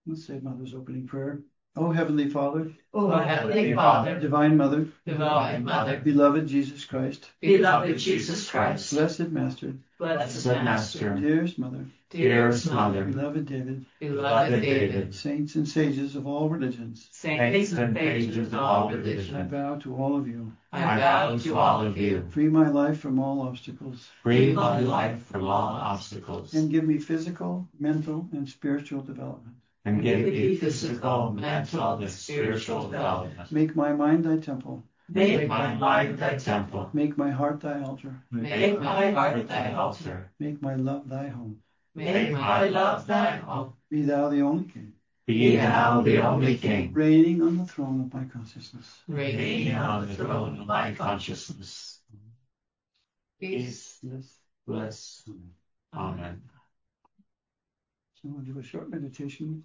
Let's say Mother's opening prayer. O Heavenly Father, O Heavenly Father, Divine Mother, Divine Mother, beloved Jesus Christ, beloved Jesus Christ, blessed Master, blessed Master, dearest Mother, dearest Mother, beloved David, beloved David, saints and sages of all religions, saints and sages of all I religions, bow to all of you. I bow to all of you. Free my life from all obstacles, Free my life from all obstacles, and give me physical, mental, and spiritual development. and give me physical, mental, and spiritual development. Make my mind thy temple, Make my mind thy temple, make my heart thy altar, make my heart thy altar, make my love thy home. make my love thy home. Be thou the only King, Be thou the only King, reigning on the throne of my consciousness. reigning on the throne of my consciousness. Peace, Yes. bliss. Amen. So we'll do a short meditation.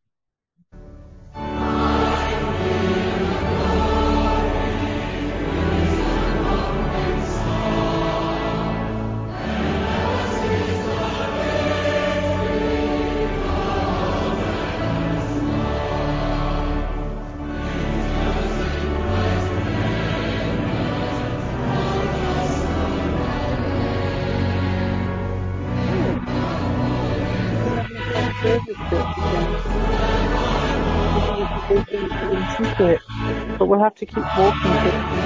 But we'll have to keep walking.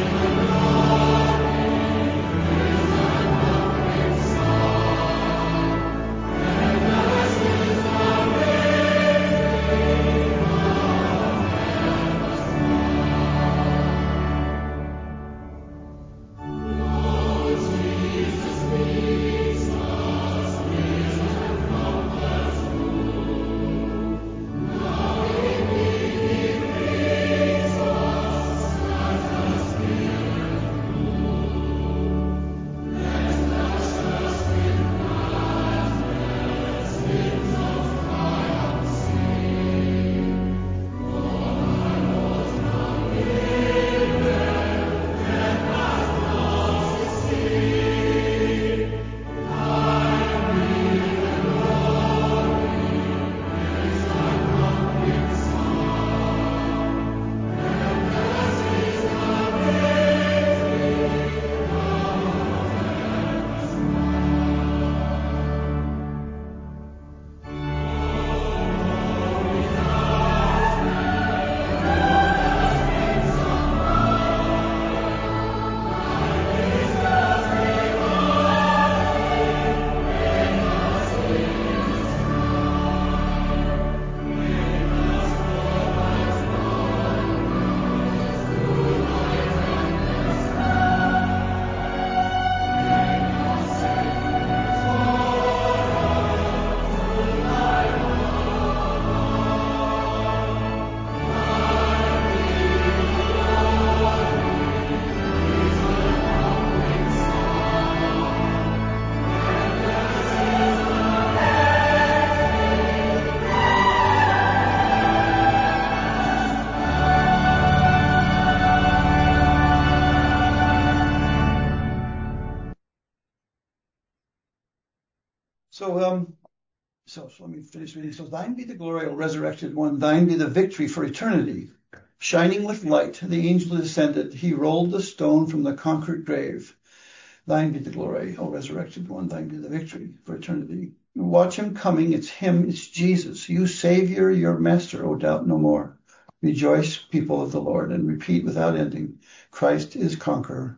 So let me finish reading. So thine be the glory, O resurrected one. Thine be the victory for eternity. Shining with light, the angel descended. He rolled the stone from the conquered grave. Thine be the glory, O resurrected one. Thine be the victory for eternity. Watch him coming. It's him. It's Jesus. You Savior, your Master, O doubt no more. Rejoice, people of the Lord, and repeat without ending, Christ is conqueror.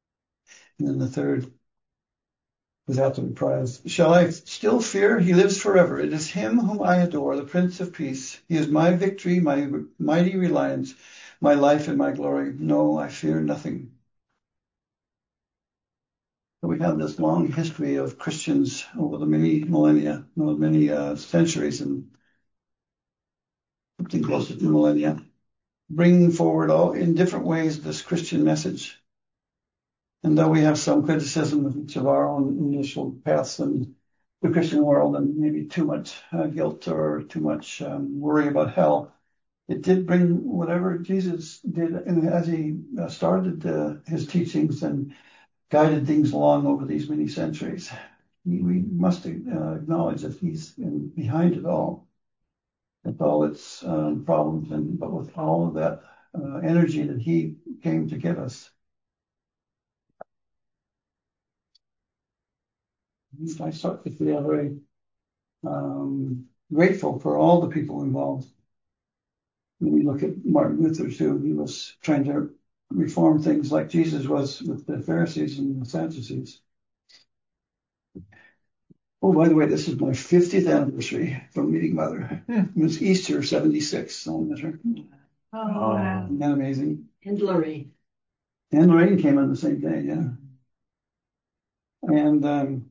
And then the third, without the reprise. Shall I still fear? He lives forever. It is him whom I adore, the Prince of Peace. He is my victory, my mighty reliance, my life and my glory. No, I fear nothing. We have this long history of Christians over the many millennia, many centuries, and something close to 2 millennia, bringing forward all in different ways this Christian message. And though we have some criticism of each of our own initial paths in the Christian world and maybe too much guilt or too much worry about hell, it did bring whatever Jesus did, and as he started his teachings and guided things along over these many centuries. We must acknowledge that he's behind it all. with all its problems, but with all of that energy that he came to give us. I start to feel very grateful for all the people involved. When we look at Martin Luther too, he was trying to reform things like Jesus was with the Pharisees and the Sadducees. Oh, by the way, this is my 50th anniversary from meeting Mother. It was Easter 76. I met her. Oh, wow. Isn't that amazing? And Lorraine. And Lorraine came on the same day, yeah. And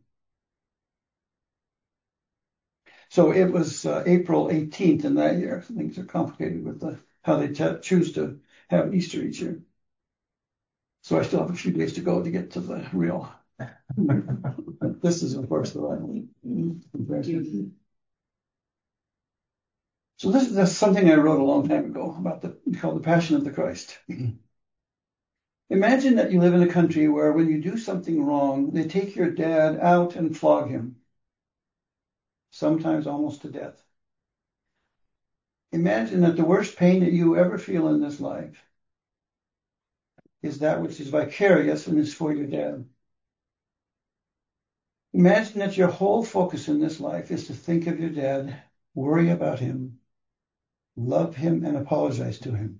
so it was April 18th in that year. Things are complicated with how they choose to have Easter each year. So I still have a few days to go to get to the real. This is, of course, the right one. So that's something I wrote a long time ago about called the Passion of the Christ. Imagine that you live in a country where when you do something wrong, they take your dad out and flog him, sometimes almost to death. Imagine that the worst pain that you ever feel in this life is that which is vicarious and is for your dad. Imagine that your whole focus in this life is to think of your dad, worry about him, love him, and apologize to him.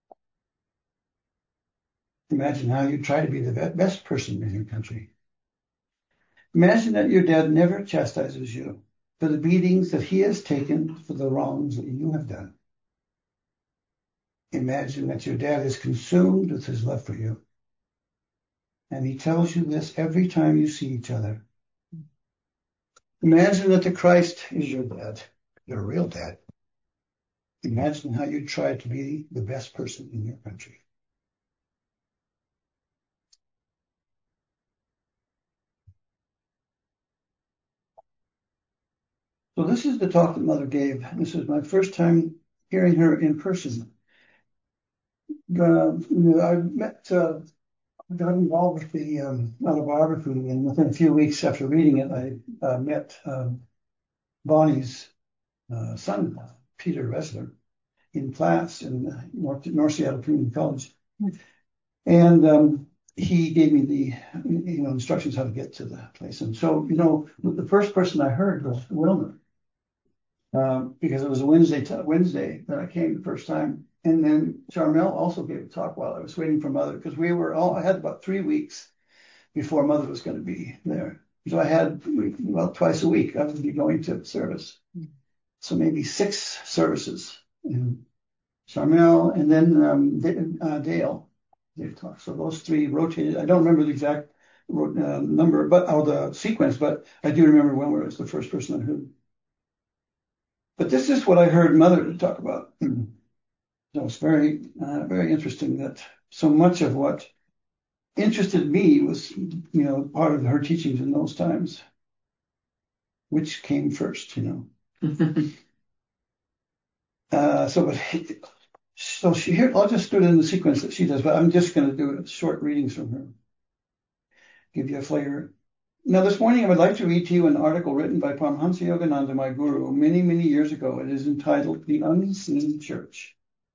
Imagine how you try to be the best person in your country. Imagine that your dad never chastises you for the beatings that he has taken for the wrongs that you have done. Imagine that your dad is consumed with his love for you. And he tells you this every time you see each other. Imagine that the Christ is your dad, your real dad. Imagine how you try to be the best person in your country. So this is the talk that Mother gave. This was my first time hearing her in person. I got involved with the autobiography, and within a few weeks after reading it, I met Bonnie's son, Peter Resler, in class in North Seattle Community College. And he gave me the instructions how to get to the place. And so, the first person I heard was Wilmer, because it was a Wednesday that I came the first time. And then Charmel also gave a talk while I was waiting for Mother, because I had about 3 weeks before Mother was going to be there. So I had, twice a week I would be going to service. So maybe 6 services. And Charmel and then Dale talk. So those 3 rotated. I don't remember the exact number, or the sequence, but I do remember Wilmer was the first person I heard. But this is what I heard Mother talk about. So it's very, very interesting that so much of what interested me was, part of her teachings in those times. Which came first, So here, I'll just do it in the sequence that she does, but I'm just going to do short readings from her. Give you a flavor. Now, this morning I would like to read to you an article written by Paramahansa Yogananda, my guru, many, many years ago. It is entitled The Unseen Church.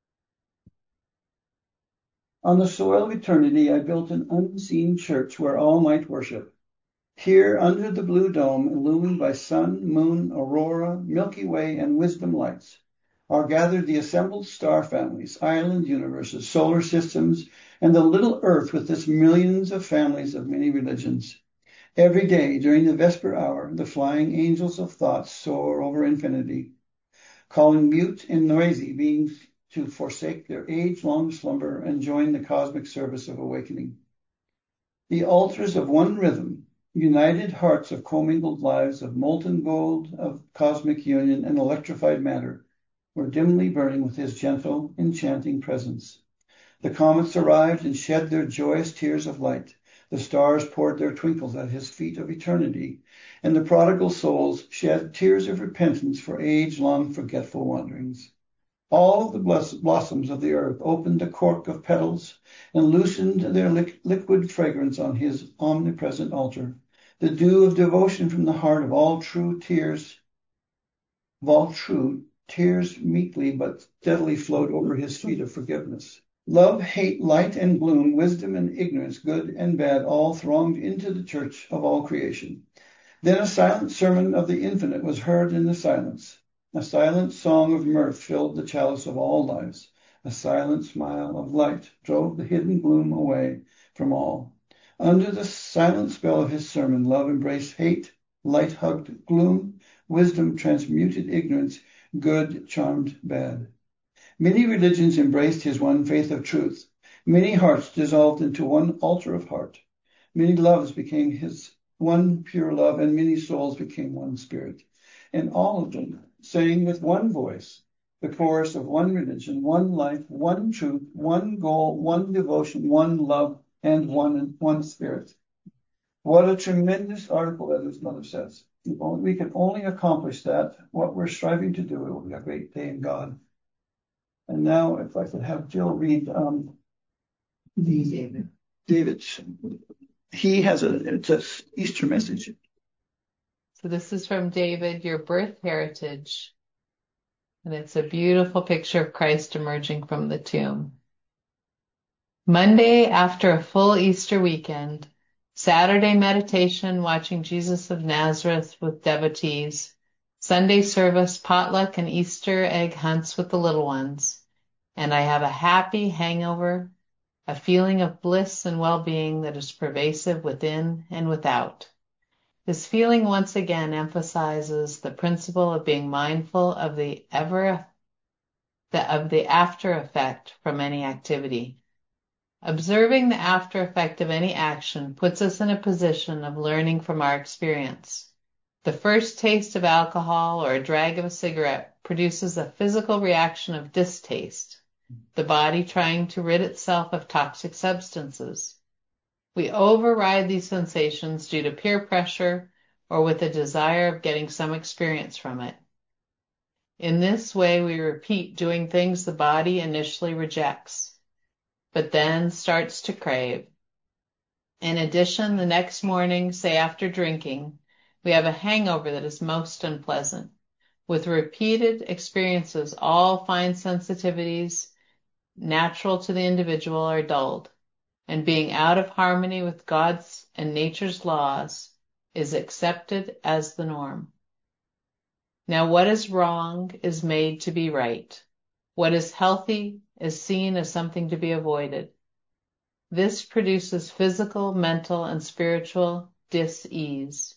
On the soil of eternity, I built an unseen church where all might worship. Here, under the blue dome, illumined by sun, moon, aurora, Milky Way, and wisdom lights, are gathered the assembled star families, island universes, solar systems, and the little earth with its millions of families of many religions. Every day, during the vesper hour, the flying angels of thought soar over infinity, calling mute and noisy beings to forsake their age-long slumber and join the cosmic service of awakening. The altars of one rhythm, united hearts of commingled lives of molten gold, of cosmic union and electrified matter, were dimly burning with his gentle, enchanting presence. The comets arrived and shed their joyous tears of light. The stars poured their twinkles at his feet of eternity, and the prodigal souls shed tears of repentance for age-long forgetful wanderings. All of the blossoms of the earth opened a cork of petals and loosened their liquid fragrance on his omnipresent altar. The dew of devotion from the heart of all true tears meekly but steadily flowed over his feet of forgiveness. Love, hate, light and gloom, wisdom and ignorance, good and bad, all thronged into the church of all creation. Then a silent sermon of the infinite was heard in the silence. A silent song of mirth filled the chalice of all lives. A silent smile of light drove the hidden gloom away from all. Under the silent spell of his sermon, love embraced hate, light hugged gloom, wisdom transmuted ignorance, good charmed bad. Many religions embraced his one faith of truth. Many hearts dissolved into one altar of heart. Many loves became his one pure love, and many souls became one spirit. And all of them sang with one voice the chorus of one religion, one life, one truth, one goal, one devotion, one love, and one spirit. What a tremendous article, as his mother says. If we can only accomplish that, what we're striving to do, it will be a great day in God. And now, if I could have Jill read David's. He has it's a Easter message. So this is from David, Your Birth Heritage. And it's a beautiful picture of Christ emerging from the tomb. Monday after a full Easter weekend, Saturday meditation watching Jesus of Nazareth with devotees, Sunday service, potluck, and Easter egg hunts with the little ones. And I have a happy hangover, a feeling of bliss and well-being that is pervasive within and without. This feeling once again emphasizes the principle of being mindful of the after effect from any activity. Observing the after effect of any action puts us in a position of learning from our experience. The first taste of alcohol or a drag of a cigarette produces a physical reaction of distaste, the body trying to rid itself of toxic substances. We override these sensations due to peer pressure or with a desire of getting some experience from it. In this way, we repeat doing things the body initially rejects, but then starts to crave. In addition, the next morning, say after drinking, we have a hangover that is most unpleasant. With repeated experiences, all fine sensitivities natural to the individual are dulled, and being out of harmony with God's and nature's laws is accepted as the norm. Now, what is wrong is made to be right. What is healthy is seen as something to be avoided. This produces physical, mental, and spiritual dis-ease.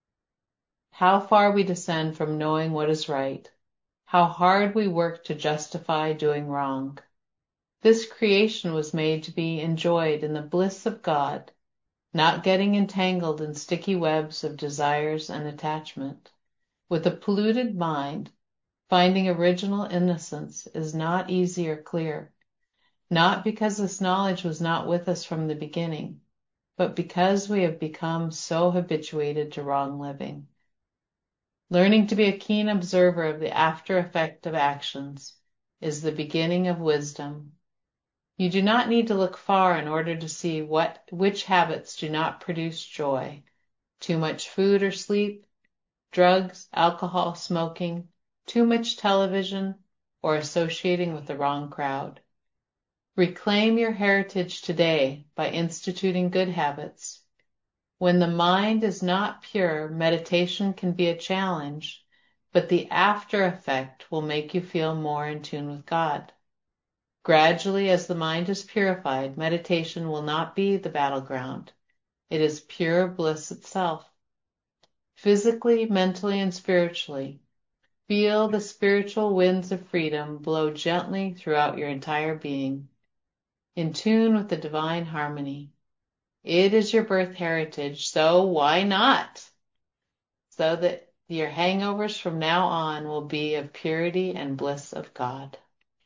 How far we descend from knowing what is right, how hard we work to justify doing wrong. This creation was made to be enjoyed in the bliss of God, not getting entangled in sticky webs of desires and attachment. With a polluted mind, finding original innocence is not easy or clear, not because this knowledge was not with us from the beginning, but because we have become so habituated to wrong living. Learning to be a keen observer of the after effect of actions is the beginning of wisdom. You do not need to look far in order to see which habits do not produce joy. Too much food or sleep, drugs, alcohol, smoking, too much television, or associating with the wrong crowd. Reclaim your heritage today by instituting good habits. When the mind is not pure, meditation can be a challenge, but the after effect will make you feel more in tune with God. Gradually, as the mind is purified, meditation will not be the battleground. It is pure bliss itself. Physically, mentally, and spiritually, feel the spiritual winds of freedom blow gently throughout your entire being, in tune with the divine harmony. It is your birth heritage, so why not? So that your hangovers from now on will be of purity and bliss of God.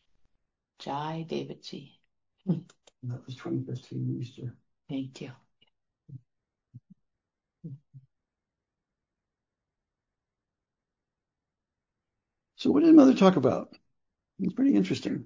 Jai David Ji. That was 2015 Easter. Thank you. So what did Mother talk about? It's pretty interesting.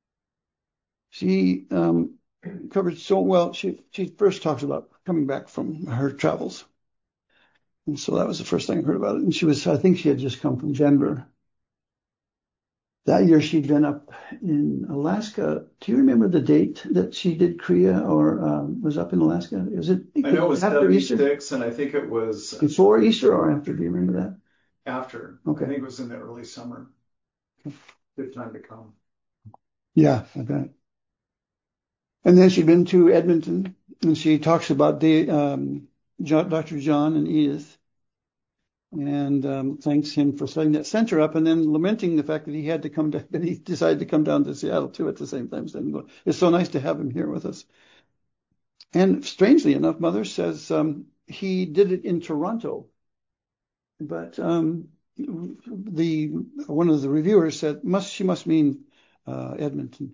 She covered so well. She first talked about coming back from her travels. And so that was the first thing I heard about it. And I think she had just come from Denver. That year she'd been up in Alaska. Do you remember the date that she did Kriya or was up in Alaska? Is it? I know it was after Easter? 76, and I think it was Before Easter or after? Do you remember that? after. Okay. I think it was in the early summer. Good time to come. Yeah, I bet. And then she'd been to Edmonton, and she talks about Dr. John and Edith, and thanks him for setting that center up, and then lamenting the fact that he had to come to, that he decided to come down to Seattle too at the same time. So it's so nice to have him here with us. And strangely enough, Mother says he did it in Toronto, but one of the reviewers said she must mean Edmonton.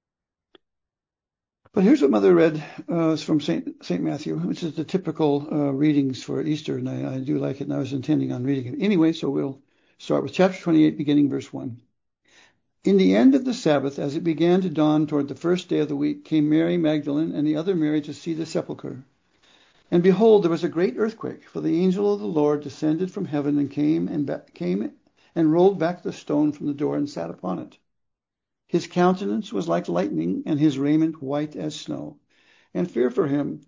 But here's what Mother read from St. Matthew, which is the typical readings for Easter, and I do like it, and I was intending on reading it anyway, so we'll start with chapter 28, beginning verse 1. In the end of the Sabbath, as it began to dawn toward the first day of the week, came Mary Magdalene and the other Mary to see the sepulchre. And behold, there was a great earthquake, for the angel of the Lord descended from heaven and came and rolled back the stone from the door and sat upon it. His countenance was like lightning, and his raiment white as snow. And fear of him,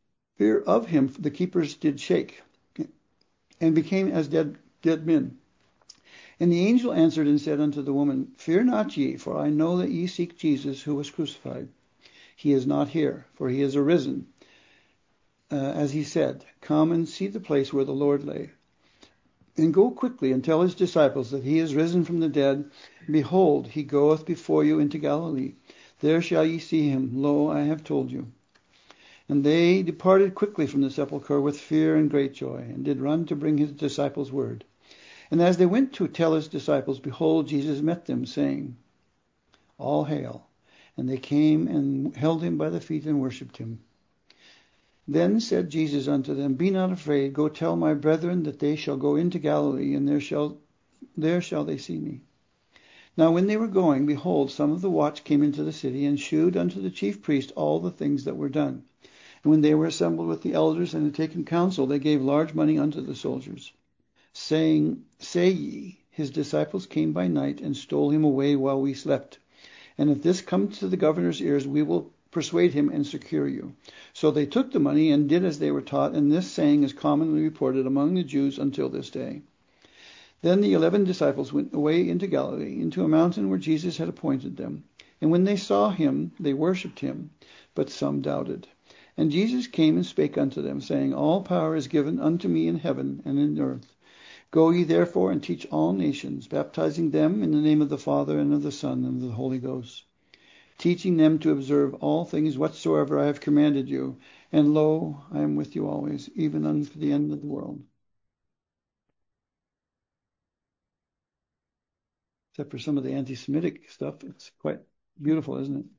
the keepers did shake, and became as dead men. And the angel answered and said unto the woman, Fear not ye, for I know that ye seek Jesus, who was crucified. He is not here, for he is arisen. As he said, Come and see the place where the Lord lay. And go quickly and tell his disciples that he is risen from the dead. Behold, he goeth before you into Galilee. There shall ye see him. Lo, I have told you. And they departed quickly from the sepulchre with fear and great joy, and did run to bring his disciples word. And as they went to tell his disciples, behold, Jesus met them, saying, All hail. And they came and held him by the feet and worshipped him. Then said Jesus unto them, Be not afraid, go tell my brethren that they shall go into Galilee, and there shall they see me. Now when they were going, behold, some of the watch came into the city, and shewed unto the chief priest all the things that were done. And when they were assembled with the elders and had taken counsel, they gave large money unto the soldiers, saying, Say ye, his disciples came by night, and stole him away while we slept. And if this come to the governor's ears, we will persuade him and secure you. So they took the money and did as they were taught, and this saying is commonly reported among the Jews until this day. Then the 11 disciples went away into Galilee, into a mountain where Jesus had appointed them. And when they saw him, they worshipped him, but some doubted. And Jesus came and spake unto them, saying, All power is given unto me in heaven and in earth. Go ye therefore and teach all nations, baptizing them in the name of the Father and of the Son and of the Holy Ghost, teaching them to observe all things whatsoever I have commanded you. And lo, I am with you always, even unto the end of the world. Except for some of the anti-Semitic stuff, it's quite beautiful, isn't it?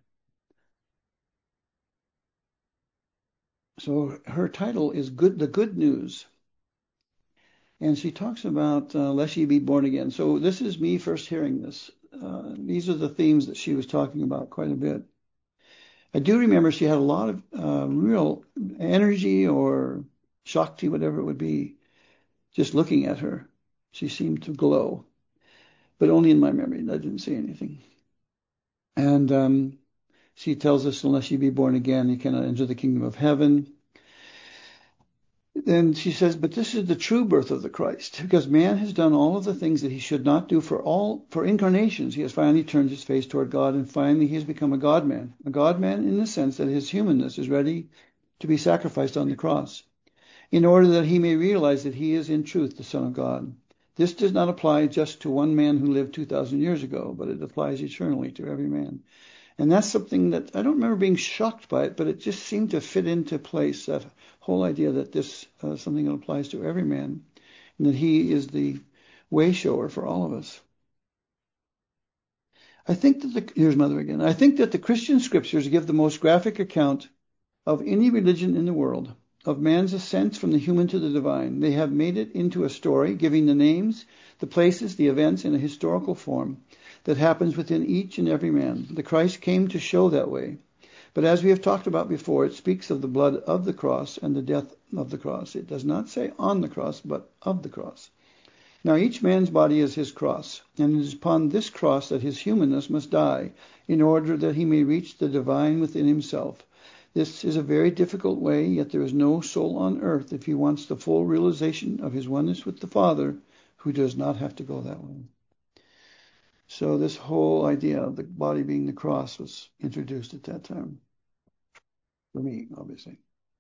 So her title is The Good News. And she talks about lest ye be born again. So this is me first hearing this. These are the themes that she was talking about quite a bit. I do remember she had a lot of real energy or shakti, whatever it would be, just looking at her. She seemed to glow, but only in my memory. I didn't say anything. And she tells us, unless you be born again, you cannot enter the kingdom of heaven. Then she says, but this is the true birth of the Christ, because man has done all of the things that he should not do for incarnations. He has finally turned his face toward God, and finally he has become a God-man. A God-man in the sense that his humanness is ready to be sacrificed on the cross, in order that he may realize that he is in truth the Son of God. This does not apply just to one man who lived 2,000 years ago, but it applies eternally to every man. And that's something that I don't remember being shocked by it, but it just seemed to fit into place, that whole idea that this is something that applies to every man, and that he is the way shower for all of us. Here's Mother again. I think that the Christian scriptures give the most graphic account of any religion in the world, of man's ascent from the human to the divine. They have made it into a story, giving the names, the places, the events in a historical form that happens within each and every man. The Christ came to show that way. But as we have talked about before, it speaks of the blood of the cross and the death of the cross. It does not say on the cross, but of the cross. Now each man's body is his cross, and it is upon this cross that his humanness must die, in order that he may reach the divine within himself. This is a very difficult way, yet there is no soul on earth, if he wants the full realization of his oneness with the Father, who does not have to go that way. So this whole idea of the body being the cross was introduced at that time. For me, obviously.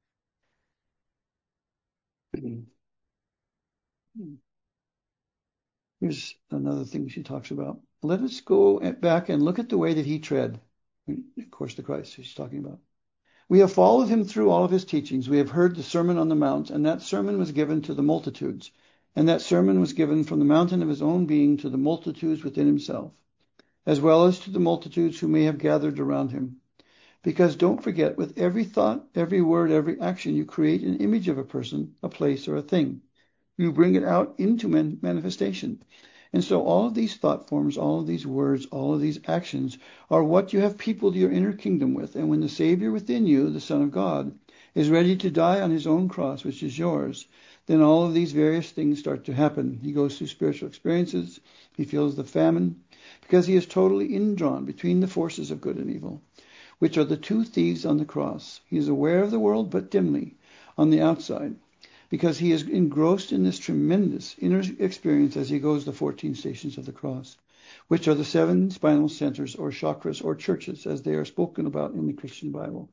Here's another thing she talks about. Let us go back and look at the way that he tread. Of course, the Christ she's talking about. We have followed him through all of his teachings. We have heard the Sermon on the Mount, and that sermon was given to the multitudes. And that sermon was given from the mountain of his own being to the multitudes within himself, as well as to the multitudes who may have gathered around him. Because don't forget, with every thought, every word, every action, you create an image of a person, a place, or a thing. You bring it out into manifestation. And so all of these thought forms, all of these words, all of these actions are what you have peopled your inner kingdom with. And when the Savior within you, the Son of God, is ready to die on his own cross, which is yours, then all of these various things start to happen. He goes through spiritual experiences. He feels the famine, because he is totally indrawn between the forces of good and evil, which are the two thieves on the cross. He is aware of the world, but dimly, on the outside, because he is engrossed in this tremendous inner experience as he goes the 14 stations of the cross, which are the 7 spinal centers or chakras or churches, as they are spoken about in the Christian Bible.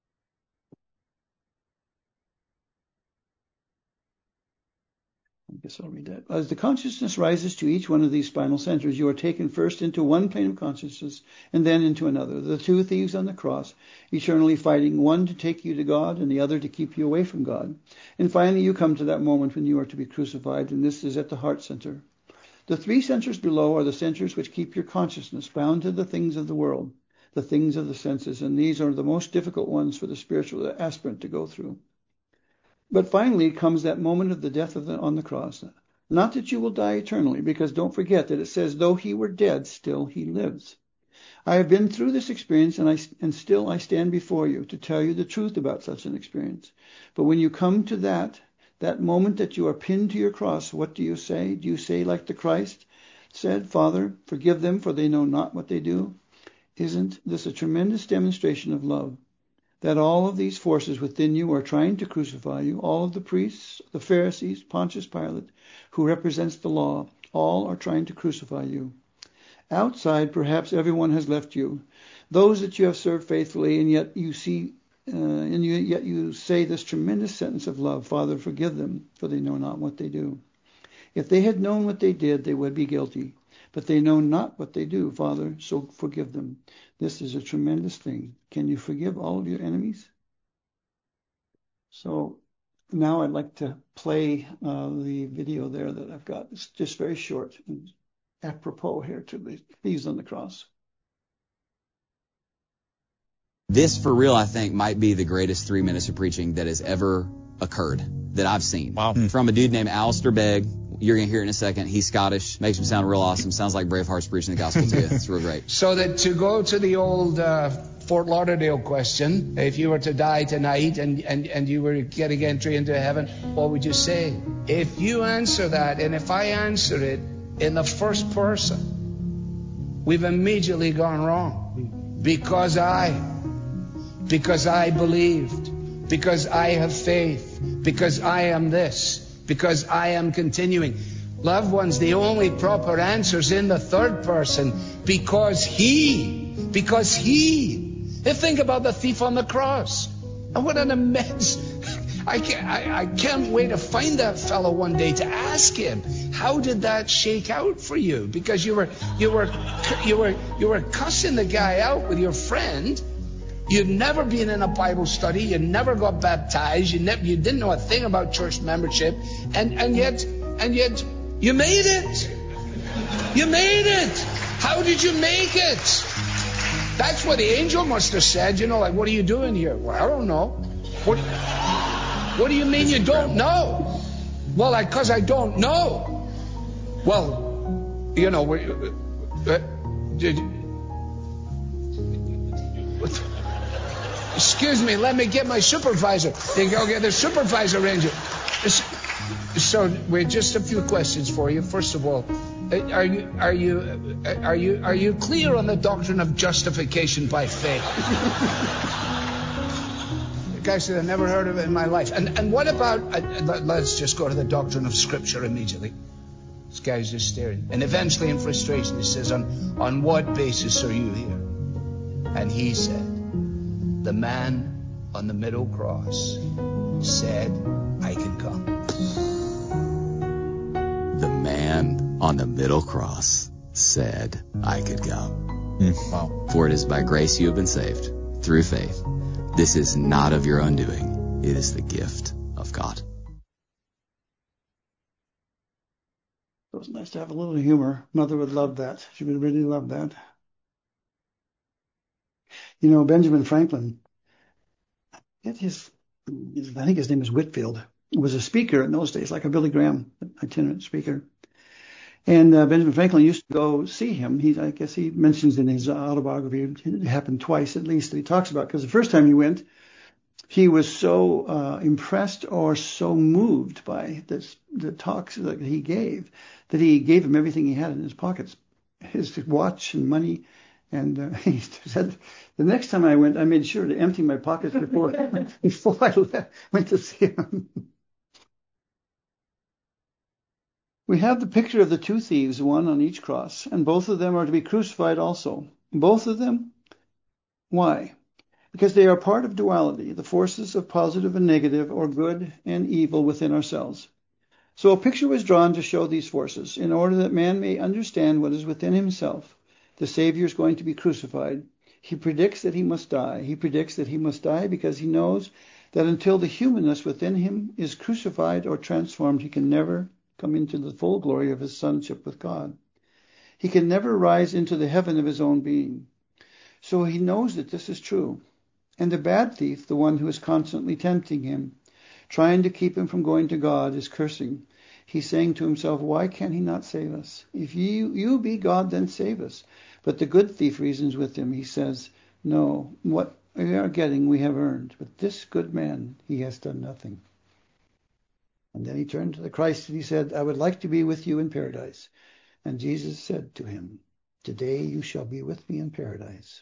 I guess I'll read that. As the consciousness rises to each one of these spinal centers, you are taken first into one plane of consciousness and then into another. The two thieves on the cross, eternally fighting, one to take you to God and the other to keep you away from God. And finally you come to that moment when you are to be crucified, and this is at the heart center. The 3 centers below are the centers which keep your consciousness bound to the things of the world, the things of the senses, and these are the most difficult ones for the spiritual aspirant to go through. But finally comes that moment of the death on the cross. Not that you will die eternally, because don't forget that it says, though he were dead, still he lives. I have been through this experience, and still I stand before you to tell you the truth about such an experience. But when you come to that moment that you are pinned to your cross, what do you say? Do you say like the Christ said, Father, forgive them, for they know not what they do? Isn't this a tremendous demonstration of love? That all of these forces within you are trying to crucify you, all of the priests, the Pharisees, Pontius Pilate, who represents the law, all are trying to crucify you. Outside, perhaps everyone has left you, those that you have served faithfully, and yet you say this tremendous sentence of love, Father, forgive them, for they know not what they do. If they had known what they did, they would be guilty. But they know not what they do, Father, so forgive them. This is a tremendous thing. Can you forgive all of your enemies? So now I'd like to play the video there that I've got. It's just very short and apropos here to the thieves on the cross. This, for real, I think, might be the greatest 3 minutes of preaching that has ever occurred, that I've seen. Wow. From a dude named Alistair Begg. You're going to hear it in a second. He's Scottish. Makes him sound real awesome. Sounds like Braveheart's preaching the gospel to you. It's real great. So that to go to the old Fort Lauderdale question, if you were to die tonight and you were getting entry into heaven, what would you say? If you answer that, and if I answer it in the first person, we've immediately gone wrong. Because I believed, because I have faith, because I am this, because I am continuing. Loved ones, the only proper answer is in the third person, because he. And think about the thief on the cross. And what an immense... I can't wait to find that fellow one day to ask him, how did that shake out for you? Because you were cussing the guy out with your friend. You'd never been in a Bible study. You never got baptized. You didn't know a thing about church membership. And yet you made it. You made it. How did you make it? That's what the angel must have said. Like, what are you doing here? Well, I don't know. What do you mean you don't know? Well, because I don't know. Well, excuse me, let me get my supervisor. They go get the supervisor ranger. So, wait, just a few questions for you. First of all, are you clear on the doctrine of justification by faith? The guy said, "I never heard of it in my life." And what about? Let's just go to the doctrine of Scripture immediately. This guy's just staring, and eventually, in frustration, he says, "On what basis are you here?" And he said, "The man on the middle cross said, I can come." The man on the middle cross said, I could come. Wow. For it is by grace you have been saved, through faith. This is not of your undoing. It is the gift of God. It was nice to have a little humor. Mother would love that. She would really love that. You know, Benjamin Franklin, I think his name is Whitfield, was a speaker in those days, like a Billy Graham itinerant speaker. And Benjamin Franklin used to go see him. I guess he mentions in his autobiography, it happened twice at least that he talks about, because the first time he went, he was so impressed or so moved by the talks that he gave him everything he had in his pockets, his watch and money. And he said, the next time I went, I made sure to empty my pockets before I went to see him. We have the picture of the two thieves, one on each cross, and both of them are to be crucified also. Both of them. Why? Because they are part of duality, the forces of positive and negative, or good and evil within ourselves. So a picture was drawn to show these forces, in order that man may understand what is within himself. The Savior is going to be crucified. He predicts that he must die. He predicts that he must die because he knows that until the humanness within him is crucified or transformed, he can never come into the full glory of his sonship with God. He can never rise into the heaven of his own being. So he knows that this is true. And the bad thief, the one who is constantly tempting him, trying to keep him from going to God, is cursing. He's saying to himself, why can he not save us? If you be God, then save us. But the good thief reasons with him. He says, no, what we are getting we have earned. But this good man, he has done nothing. And then he turned to the Christ and he said, I would like to be with you in paradise. And Jesus said to him, today you shall be with me in paradise.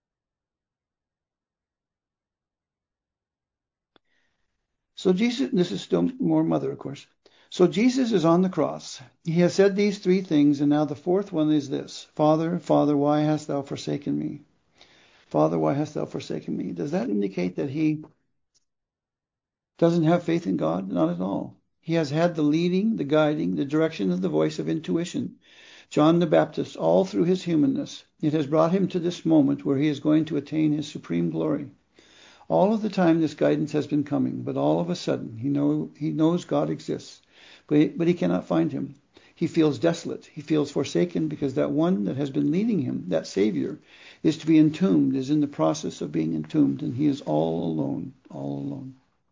So Jesus, this is still more Mother, of course. So Jesus is on the cross. He has said these three things, and now the fourth one is this. Father, Father, why hast thou forsaken me? Father, why hast thou forsaken me? Does that indicate that he doesn't have faith in God? Not at all. He has had the leading, the guiding, the direction of the voice of intuition. John the Baptist, all through his humanness, it has brought him to this moment where he is going to attain his supreme glory. All of the time this guidance has been coming, but all of a sudden he knows God exists, but he cannot find him. He feels desolate. He feels forsaken because that one that has been leading him, that Savior, is to be entombed, is in the process of being entombed, and he is all alone, all alone.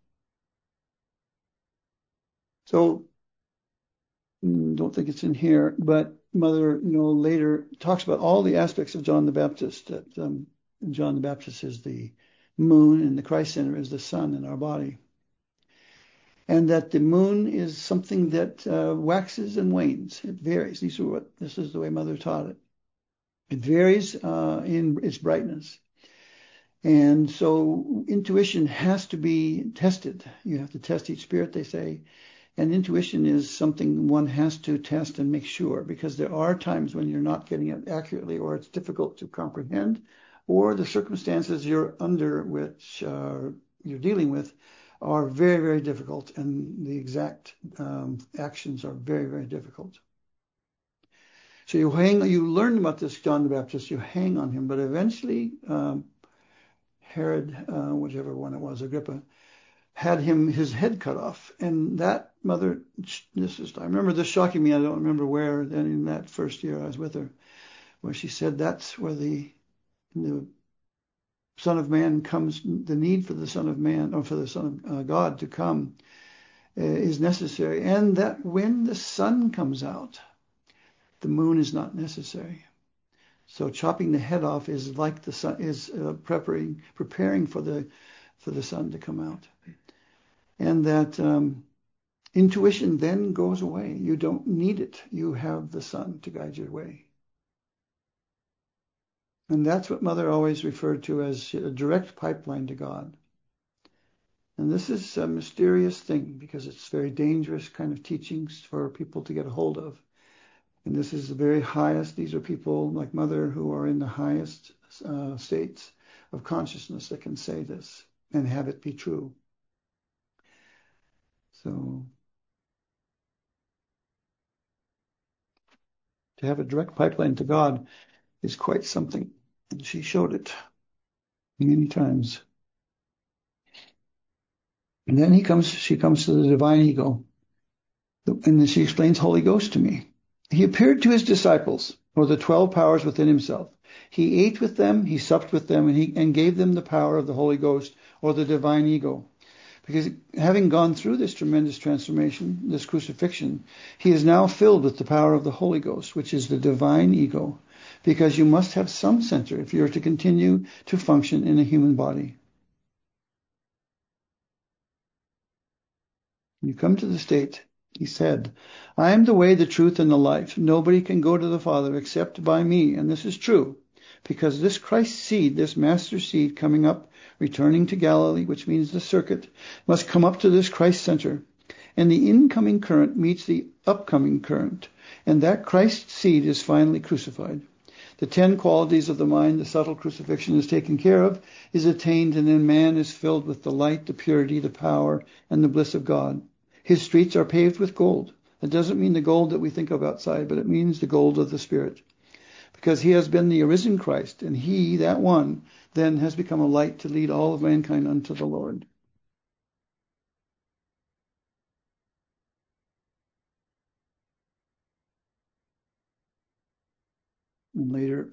So, don't think it's in here, but Mother, later talks about all the aspects of John the Baptist. That John the Baptist is the moon, and the Christ Center is the sun in our body. And that the moon is something that waxes and wanes. It varies. This is the way Mother taught it. It varies in its brightness. And so intuition has to be tested. You have to test each spirit, they say. And intuition is something one has to test and make sure, because there are times when you're not getting it accurately, or it's difficult to comprehend, or the circumstances you're under, which you're dealing with, are very, very difficult, and the exact actions are very, very difficult. So you learn about this John the Baptist, you hang on him, but eventually Herod, whichever one it was, Agrippa, had his head cut off. And that Mother, I remember this shocking me. I don't remember where, then in that first year I was with her, where she said that's where the Son of Man comes, the need for the Son of Man, or for the Son of God to come is necessary. And that when the sun comes out, the moon is not necessary. So chopping the head off is like the sun is preparing for the sun to come out. And that Intuition then goes away. You don't need it. You have the Son to guide your way. And that's what Mother always referred to as a direct pipeline to God. And this is a mysterious thing because it's very dangerous kind of teachings for people to get a hold of. And this is the very highest. These are people like Mother who are in the highest states of consciousness that can say this and have it be true. So to have a direct pipeline to God is quite something. And she showed it many times. And then she comes to the divine ego. And then she explains Holy Ghost to me. He appeared to his disciples, or the 12 powers within himself. He ate with them, he supped with them, and gave them the power of the Holy Ghost, or the divine ego. Because having gone through this tremendous transformation, this crucifixion, he is now filled with the power of the Holy Ghost, which is the divine ego. Because you must have some center if you're to continue to function in a human body. You come to the state, he said, I am the way, the truth, and the life. Nobody can go to the Father except by me. And this is true, because this Christ seed, this master seed coming up, returning to Galilee, which means the circuit, must come up to this Christ center. And the incoming current meets the upcoming current. And that Christ seed is finally crucified. The 10 qualities of the mind, the subtle crucifixion is taken care of, is attained, and then man is filled with the light, the purity, the power, and the bliss of God. His streets are paved with gold. That doesn't mean the gold that we think of outside, but it means the gold of the Spirit. Because he has been the arisen Christ, and he, that one, then has become a light to lead all of mankind unto the Lord. And later,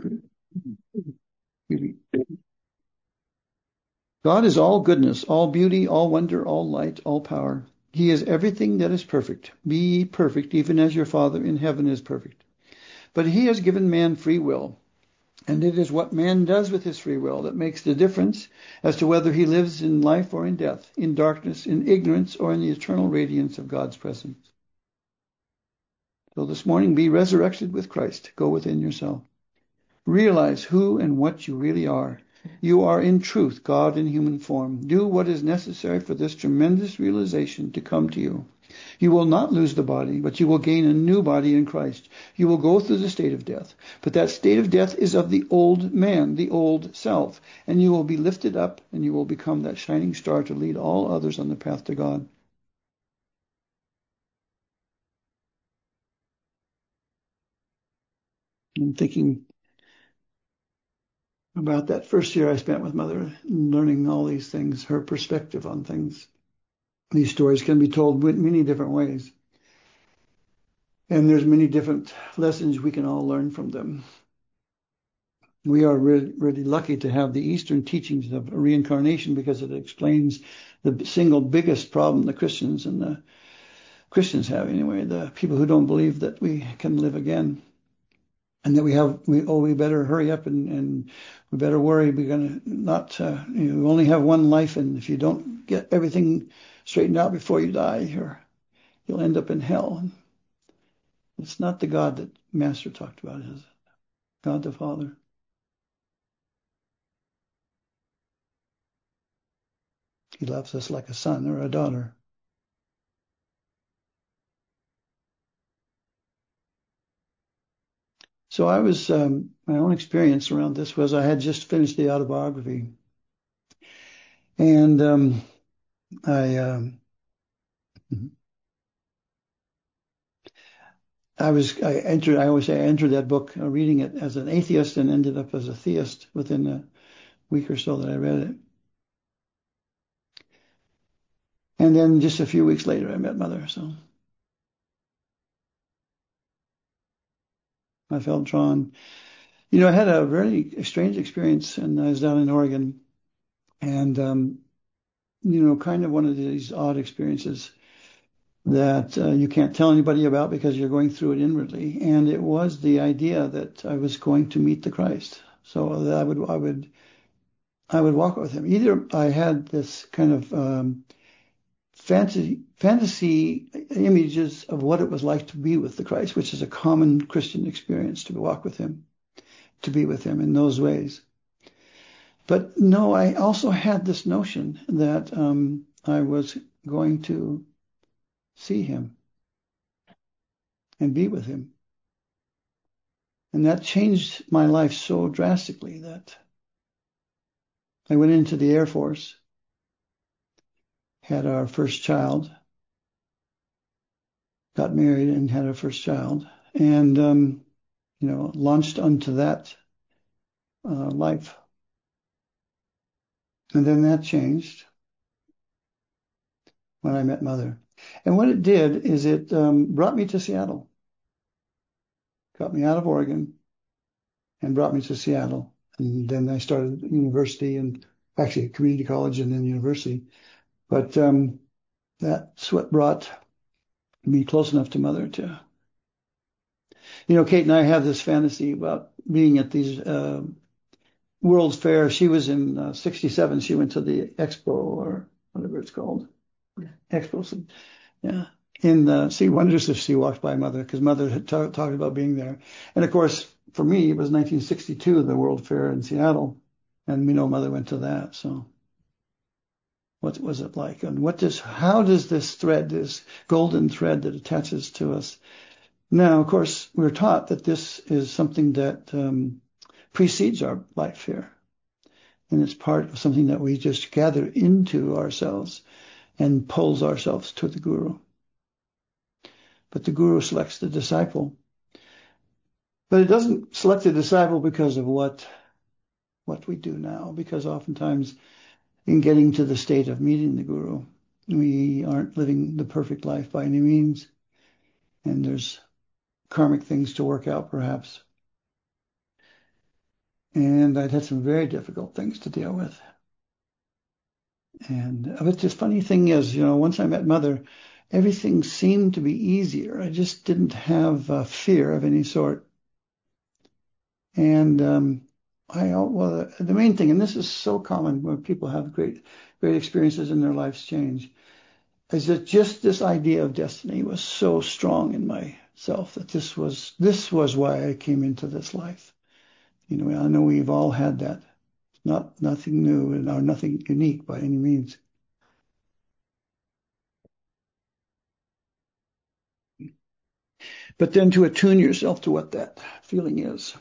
God is all goodness, all beauty, all wonder, all light, all power. He is everything that is perfect. Be ye perfect, even as your Father in heaven is perfect. But he has given man free will, and it is what man does with his free will that makes the difference as to whether he lives in life or in death, in darkness, in ignorance, or in the eternal radiance of God's presence. So this morning, be resurrected with Christ. Go within yourself. Realize who and what you really are. You are in truth God in human form. Do what is necessary for this tremendous realization to come to you. You will not lose the body, but you will gain a new body in Christ. You will go through the state of death, but that state of death is of the old man, the old self, and you will be lifted up and you will become that shining star to lead all others on the path to God. I'm thinking about that first year I spent with Mother, learning all these things, her perspective on things. These stories can be told in many different ways. And there's many different lessons we can all learn from them. We are really, really lucky to have the Eastern teachings of reincarnation because it explains the single biggest problem the Christians have anyway, the people who don't believe that we can live again. And that we better hurry up and we better worry. We're going to not, we only have one life, and if you don't get everything straightened out before you die, you'll end up in hell. It's not the God that Master talked about, it's God the Father. He loves us like a son or a daughter. So my own experience around this was I had just finished the autobiography. And I always say I entered that book reading it as an atheist and ended up as a theist within a week or so that I read it. And then just a few weeks later, I met Mother. So I felt drawn. I had a very strange experience, and I was down in Oregon, and kind of one of these odd experiences that you can't tell anybody about because you're going through it inwardly. And it was the idea that I was going to meet the Christ, so that I would walk with him. Either I had this kind of fantasy images of what it was like to be with the Christ, which is a common Christian experience, to walk with him, to be with him in those ways. But no, I also had this notion that I was going to see him and be with him. And that changed my life so drastically that I went into the Air Force, had our first child, got married and had our first child, and, launched onto that life. And then that changed when I met Mother. And what it did is it brought me to Seattle. Got me out of Oregon and brought me to Seattle. And then I started university, and actually community college and then university. But that's what brought me close enough to Mother to... Kate and I have this fantasy about being at these World's Fair. She was in 67. She went to the Expo, or whatever it's called. Yeah. Expo. Yeah. She wonders if she walked by Mother, because Mother had talked about being there. And of course, for me, it was 1962, the World Fair in Seattle. And we know Mother went to that. So what was it like? And how does this thread, this golden thread that attaches to us? Now, of course, we're taught that this is something that precedes our life here. And it's part of something that we just gather into ourselves and pulls ourselves to the Guru. But the Guru selects the disciple. But it doesn't select the disciple because of what we do now, because oftentimes in getting to the state of meeting the Guru, we aren't living the perfect life by any means. And there's karmic things to work out, perhaps. And I'd had some very difficult things to deal with. But the funny thing is, once I met Mother, everything seemed to be easier. I just didn't have fear of any sort. And the main thing, and this is so common when people have great experiences in their lives change, is that just this idea of destiny was so strong in myself that this was why I came into this life. I know we've all had that. Nothing new and nothing unique by any means. But then to attune yourself to what that feeling is.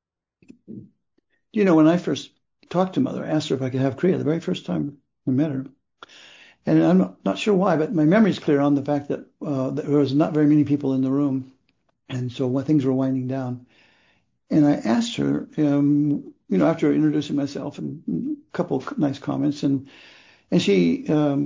When I first talked to Mother, I asked her if I could have Kriya the very first time I met her. And I'm not sure why, but my memory's clear on the fact that there was not very many people in the room. And so when things were winding down, and I asked her, after introducing myself and a couple of nice comments, and she,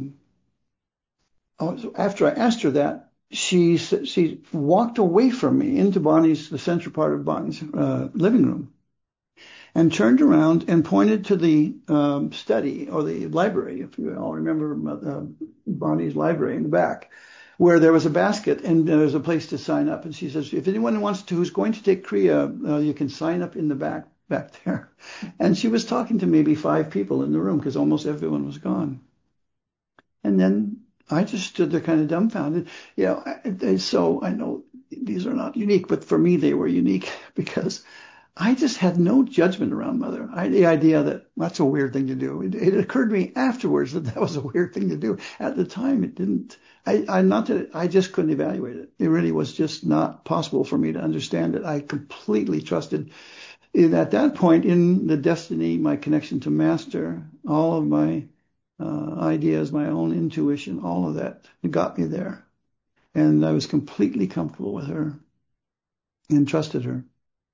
after I asked her that, she walked away from me into the central part of Bonnie's living room, and turned around and pointed to the study, or the library, if you all remember Bonnie's library in the back, where there was a basket and there was a place to sign up. And she says, if anyone who's going to take Kriya, you can sign up in the back there. And she was talking to maybe 5 people in the room, because almost everyone was gone. And then I just stood there kind of dumbfounded. So I know these are not unique, but for me they were unique, because I just had no judgment around Mother. The idea that that's a weird thing to do. It occurred to me afterwards that was a weird thing to do. At the time, it didn't. I just couldn't evaluate it. It really was just not possible for me to understand it. I completely trusted at that point in the destiny, my connection to Master, all of my ideas, my own intuition, all of that got me there. And I was completely comfortable with her and trusted her.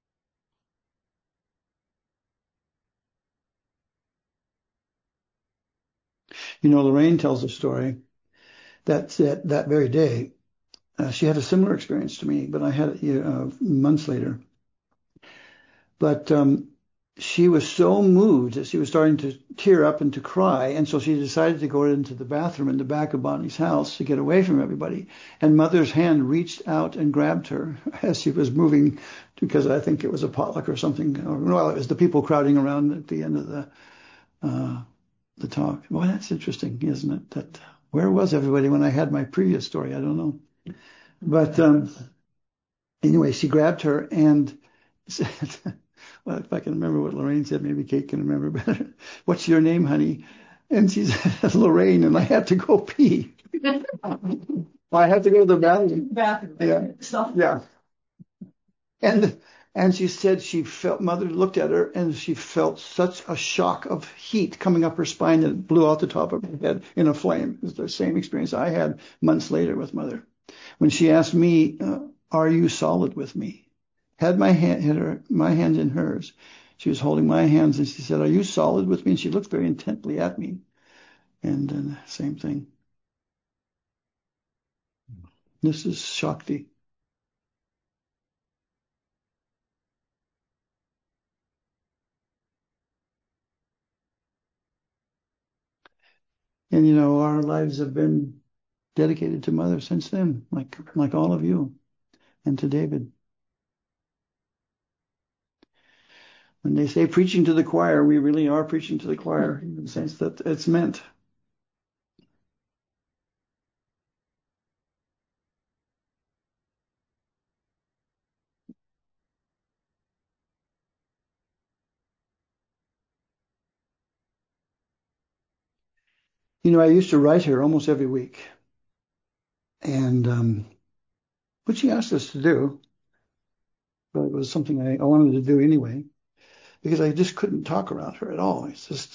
Lorraine tells a story that very day, she had a similar experience to me, but I had it months later. But she was so moved that she was starting to tear up and to cry, and so she decided to go into the bathroom in the back of Bonnie's house to get away from everybody. And Mother's hand reached out and grabbed her as she was moving, because I think it was a potluck or something. It was the people crowding around at the end of the talk. Well, that's interesting, isn't it? That Where was everybody when I had my previous story? I don't know. But anyway, she grabbed her and said, well, if I can remember what Lorraine said, maybe Kate can remember better. What's your name, honey? And she said, Lorraine, and I had to go pee. I had to go to the bathroom. Yeah. Yeah. And she said she felt, Mother looked at her and she felt such a shock of heat coming up her spine that it blew out the top of her head in a flame. It was the same experience I had months later with Mother. When she asked me, are you solid with me? Had my hands in hers. She was holding my hands and she said, are you solid with me? And she looked very intently at me. And then same thing. This is Shakti. And you know, our lives have been dedicated to Mother since then, like all of you, and to David. When they say preaching to the choir, we really are preaching to the choir in the sense that it's meant. You know, I used to write her almost every week, and which she asked us to do, but it was something I wanted to do anyway, because I just couldn't talk around her at all. It's just,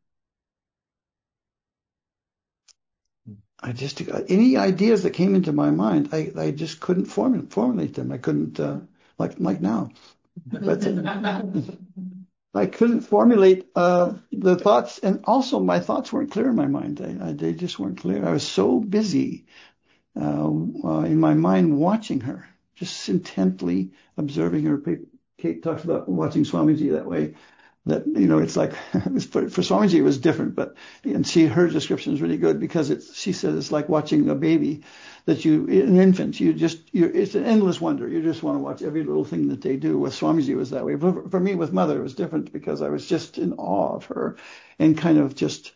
any ideas that came into my mind, I just couldn't formulate them. I couldn't, like now. But I couldn't formulate the thoughts, and also my thoughts weren't clear in my mind. They just weren't clear. I was so busy in my mind watching her, just intently observing her. Kate talks about watching Swamiji that way. That, you know, it's like for Swamiji it was different, but and her description is really good because she said it's like watching a baby, an infant, it's an endless wonder. You just want to watch every little thing that they do. With Swamiji it was that way. But for me with Mother it was different because I was just in awe of her and kind of just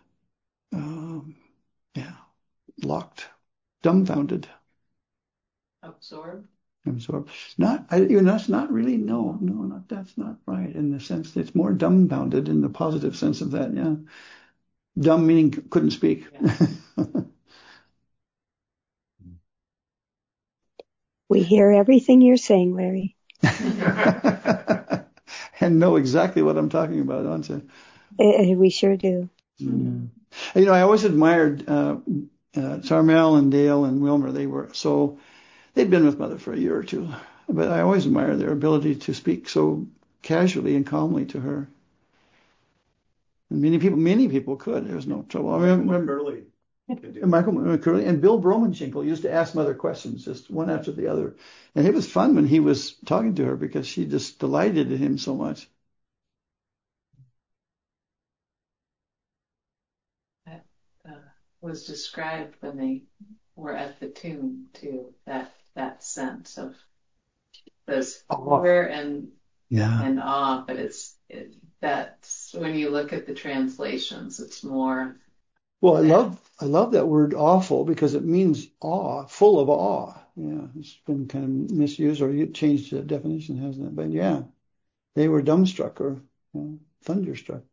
locked, dumbfounded. Absorbed. That's not really, that's not right in the sense that it's more dumbfounded in the positive sense of that, yeah. Dumb meaning couldn't speak. Yeah. We hear everything you're saying, Larry. And know exactly what I'm talking about, don't you? We sure do. Yeah. You know, I always admired Charmel and Dale and Wilmer. They'd been with Mother for a year or two, but I always admired their ability to speak so casually and calmly to her. And many people could. There was no trouble. I remember Michael Curley and Bill Bromanchenko used to ask Mother questions, just one after the other. And it was fun when he was talking to her because she just delighted in him so much. That was described when they were at the tomb too, that sense of those fear and awe, but that's when you look at the translations, it's more. Well, I love that word awful because it means awe, full of awe. Yeah, it's been kind of misused or changed the definition, hasn't it? But yeah, they were dumbstruck or thunderstruck.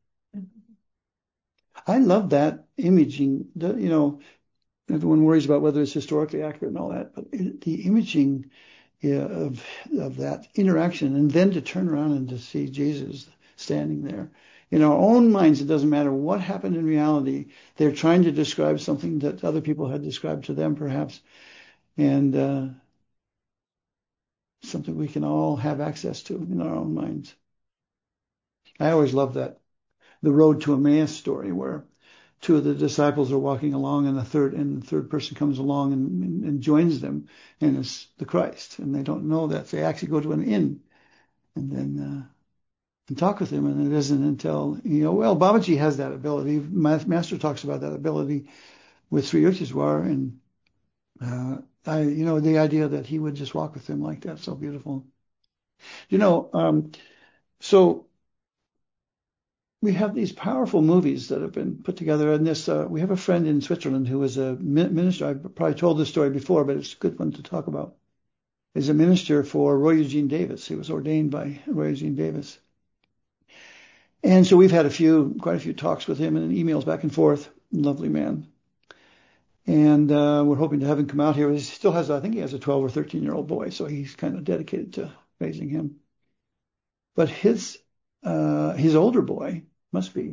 I love that imaging. Everyone worries about whether it's historically accurate and all that, but the imaging of that interaction, and then to turn around and to see Jesus standing there. In our own minds, it doesn't matter what happened in reality. They're trying to describe something that other people had described to them, perhaps, and something we can all have access to in our own minds. I always love that. The road to Emmaus story where two of the disciples are walking along and the third person comes along and joins them, and it's the Christ, and they don't know that. They actually go to an inn and then and talk with him, and it isn't until, Babaji has that ability. Master talks about that ability with Sri Yukteswar, and the idea that he would just walk with him like that, so beautiful. So we have these powerful movies that have been put together. And this, we have a friend in Switzerland who is a minister. I've probably told this story before, but it's a good one to talk about. Is a minister for Roy Eugene Davis. He was ordained by Roy Eugene Davis. And so we've had quite a few talks with him and emails back and forth. Lovely man. And we're hoping to have him come out here. He still has, I think he has a 12 or 13-year-old boy, so he's kind of dedicated to raising him. But his older boy, must be,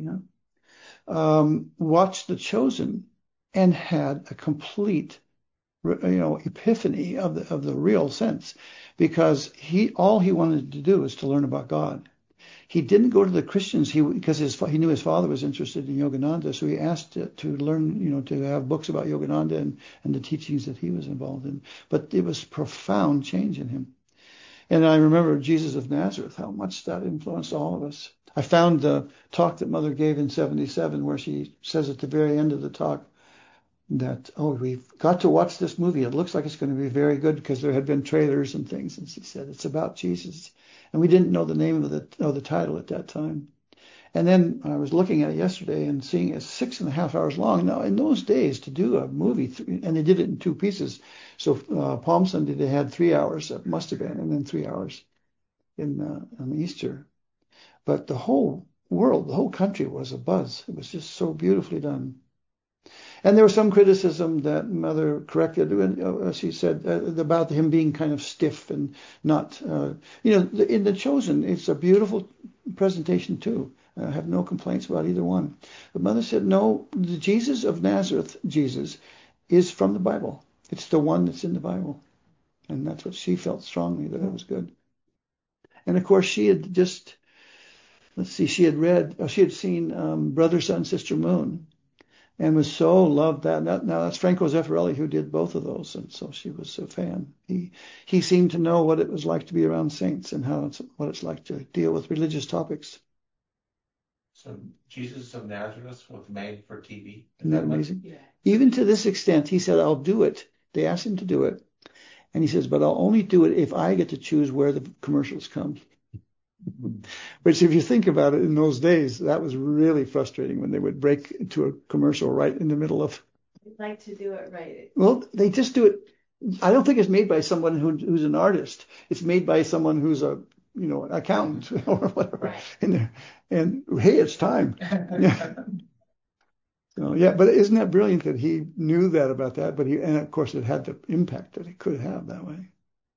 watched The Chosen and had a complete, epiphany of the real sense, because all he wanted to do was to learn about God. He didn't go to the Christians because he knew his father was interested in Yogananda, so he asked to learn, to have books about Yogananda and the teachings that he was involved in. But it was profound change in him. And I remember Jesus of Nazareth, how much that influenced all of us. I found the talk that Mother gave in 77 where she says at the very end of the talk that, we've got to watch this movie. It looks like it's going to be very good, because there had been trailers and things. And she said, it's about Jesus. And we didn't know the name of the title at that time. And then I was looking at it yesterday and seeing it's 6.5 hours long. Now, in those days, to do a movie, and they did it in 2 pieces. So Palm Sunday, they had 3 hours, it must have been, and then 3 hours on Easter. But the whole world, the whole country was abuzz. It was just so beautifully done. And there was some criticism that Mother corrected. She said about him being kind of stiff and not, in The Chosen, it's a beautiful presentation too. I have no complaints about either one. But Mother said, no, the Jesus of Nazareth, Jesus, is from the Bible. It's the one that's in the Bible. And that's what she felt strongly, that it was good. And of course, she had just, she had seen Brother, Sun, Sister, Moon, and was so loved that. Now that's Franco Zeffirelli who did both of those, and so she was a fan. He seemed to know what it was like to be around saints and what it's like to deal with religious topics. So Jesus of Nazareth was made for TV. Isn't that amazing? Yeah. Even to this extent, he said, I'll do it. They asked him to do it. And he says, but I'll only do it if I get to choose where the commercials come. Which, if you think about it, in those days, that was really frustrating when they would break into a commercial right in the middle of. I'd like to do it right. Well, they just do it. I don't think it's made by someone who's an artist. It's made by someone who's an accountant or whatever. Right. And hey, it's time. Yeah. But isn't that brilliant that he knew that about that? And of course, it had the impact that it could have that way.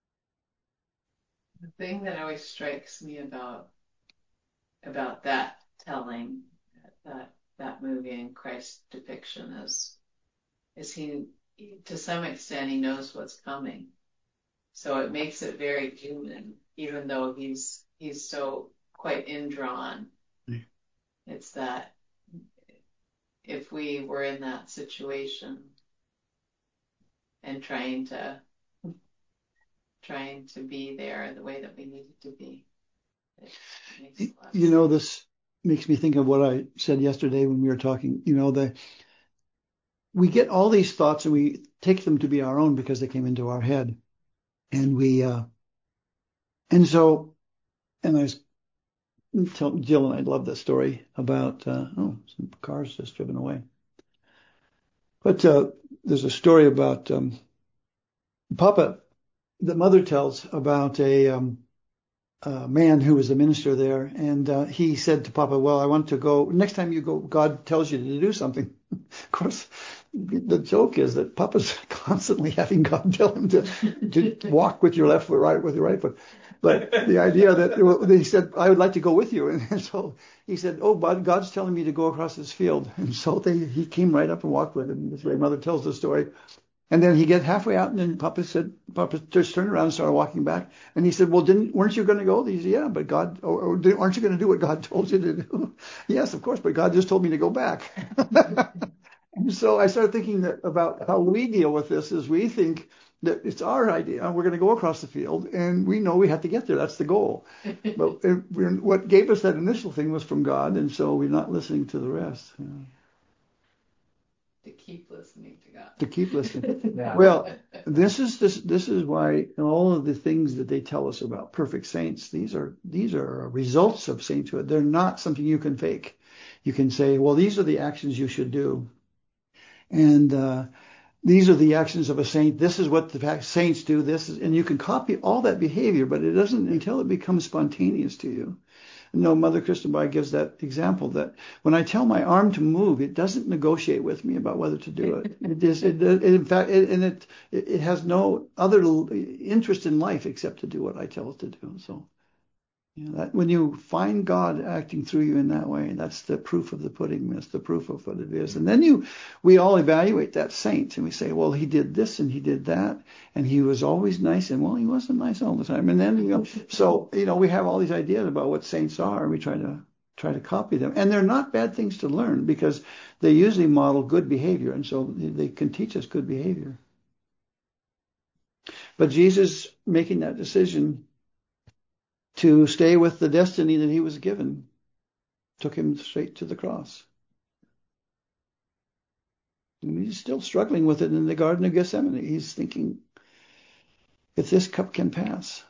The thing that always strikes me about that telling, that movie and Christ's depiction is he, to some extent, he knows what's coming. So it makes it very human, even though he's so quite indrawn. Mm. It's that if we were in that situation and trying to be there the way that we needed to be. This makes me think of what I said yesterday when we were talking. We get all these thoughts and we take them to be our own because they came into our head. And I was telling Jill, and I love this story about, some cars just driven away. But there's a story about Papa, that Mother tells about a man who was a minister there, and he said to Papa, well, I want to go, next time you go, God tells you to do something. Of course, the joke is that Papa's constantly having God tell him to walk with your left foot, right with your right foot. But the idea that he said, I would like to go with you. And so he said, but God's telling me to go across this field. And so he came right up and walked with him. This way Mother tells the story. And then he gets halfway out, and then Papa just turned around and started walking back. And he said, well, weren't you going to go? He said, yeah, but God, aren't you going to do what God told you to do? Yes, of course, but God just told me to go back. And so I started thinking about how we deal with this is we think that it's our idea. We're going to go across the field, and we know we have to get there. That's the goal. But what gave us that initial thing was from God, and so we're not listening to the rest. To keep listening to God. To keep listening. Yeah. Well, this is why all of the things that they tell us about perfect saints, these are results of sainthood. They're not something you can fake. You can say, well, these are the actions you should do. And these are the actions of a saint. This is what the saints do. And you can copy all that behavior, but it doesn't until it becomes spontaneous to you. No, Mother Christenberg gives that example that when I tell my arm to move, it doesn't negotiate with me about whether to do it. It has no other interest in life except to do what I tell it to do. So, that when you find God acting through you in that way, that's the proof of the pudding. That's the proof of what it is. And then we all evaluate that saint and we say, well, he did this and he did that, and he was always nice, and well, he wasn't nice all the time. And then we have all these ideas about what saints are, and we try to copy them. And they're not bad things to learn because they usually model good behavior, and so they can teach us good behavior. But Jesus making that decision to stay with the destiny that he was given took him straight to the cross. And he's still struggling with it in the Garden of Gethsemane. He's thinking, if this cup can pass.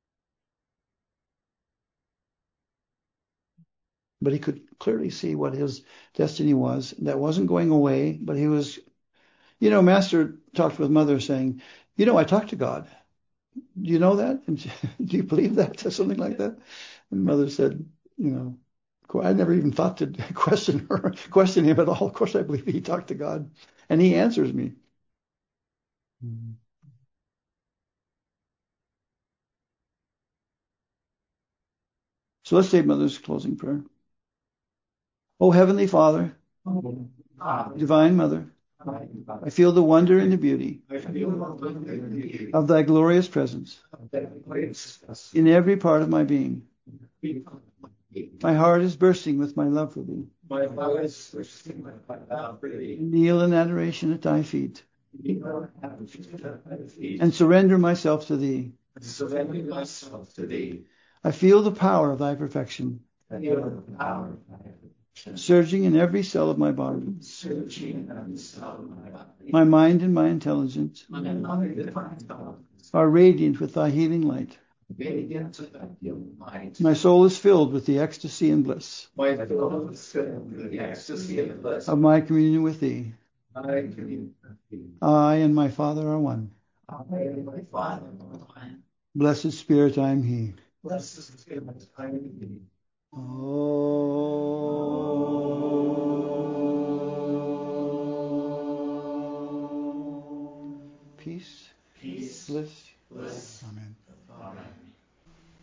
But he could clearly see what his destiny was. That wasn't going away, but he was, Master talked with Mother saying, I talked to God. Do you know that? And do you believe that? Or something like that. And Mother said, I never even thought to question him at all. Of course, I believe he talked to God, and he answers me. So let's say Mother's closing prayer. Oh, Heavenly Father, Divine Mother, I feel the wonder and the beauty of thy glorious presence in every part of my being. My heart is bursting with my love for thee. Kneel in adoration at thy feet and surrender myself to thee. I feel the power of thy perfection surging in every cell of my body. My mind and my intelligence are radiant with thy healing light. My soul is filled with the ecstasy and bliss of my communion with thee. I and my Father are one. Blessed Spirit, I am he. Oh.